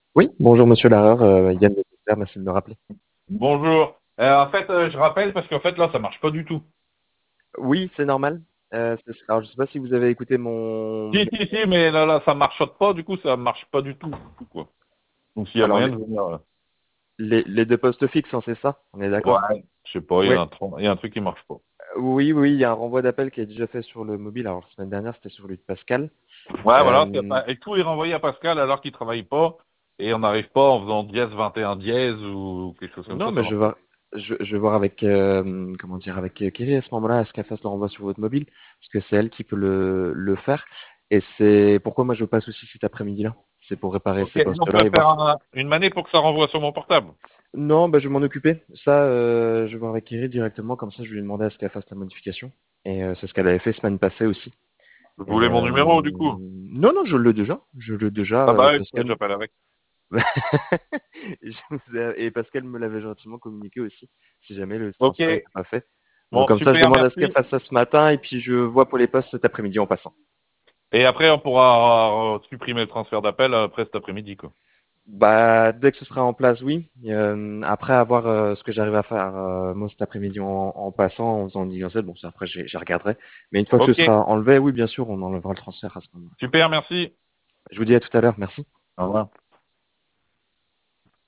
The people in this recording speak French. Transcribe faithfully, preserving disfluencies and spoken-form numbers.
Oui, bonjour Monsieur Larreur, euh, Yann de Tesser, merci de me rappeler. Bonjour. Euh, en fait, euh, je rappelle parce qu'en fait là, ça marche pas du tout. Oui, c'est normal. Euh, c'est- alors, je sais pas si vous avez écouté mon... Si, si, si, mais là, là, ça marchote pas. Du coup, ça marche pas du tout, du tout, quoi. Donc, s'il y a Alors, moyen les, de venir, euh, les, les deux postes fixes, hein, c'est ça? On est d'accord? ouais, je sais pas, il y Oui. a un, tron- il y a un truc qui marche pas. Oui, oui, il y a un renvoi d'appel qui est déjà fait sur le mobile. Alors, la semaine dernière, c'était sur lui de Pascal. Ouais, voilà. c'est Euh, pas- Et tout est renvoyé à Pascal alors qu'il travaille pas et on n'arrive pas en faisant dièse vingt et un dièse ou quelque chose comme non, ça, mais ça je marche vais pas. voir, je, je vais voir avec, euh, comment dire, avec euh, Kiri à ce moment-là, à ce qu'elle fasse le renvoi sur votre mobile, parce que c'est elle qui peut le, le faire. Et c'est pourquoi moi je passe aussi cet après-midi-là. C'est pour réparer Ok, ces et on postes-là peut et faire voir. un- une manip pour que ça renvoie sur mon portable. Non, bah, je vais m'en occuper. Ça, euh, je vais voir avec Iris directement, comme ça je lui ai demandé à ce qu'elle fasse la modification. Et euh, c'est ce qu'elle avait fait semaine passée aussi. Vous Et voulez mon euh, numéro, du coup? non, non, je l'ai déjà. Je l'ai déjà, Ah euh, bah oui, Pascal. j'appelle avec. Je vous ai- Et Pascal me l'avait gentiment communiqué aussi, si jamais le Ok, transfert n'était pas fait. Donc bon, comme ça, je super, demande à ce qu'elle merci. fasse ça ce matin, et puis je vois pour les postes cet après-midi en passant. Et après, on pourra euh, supprimer le transfert d'appel euh, après cet après-midi, quoi. Bah, dès que ce sera en place, oui. Euh, après avoir euh, ce que j'arrive à faire euh, moi cet après-midi en, en passant, en faisant une dizaine, bon ça après j'ai- j'y regarderai. Mais une fois que ce Ok, sera enlevé, oui bien sûr, on enlèvera le transfert à ce moment-là. super, merci. Je vous dis à tout à l'heure, merci. Au revoir.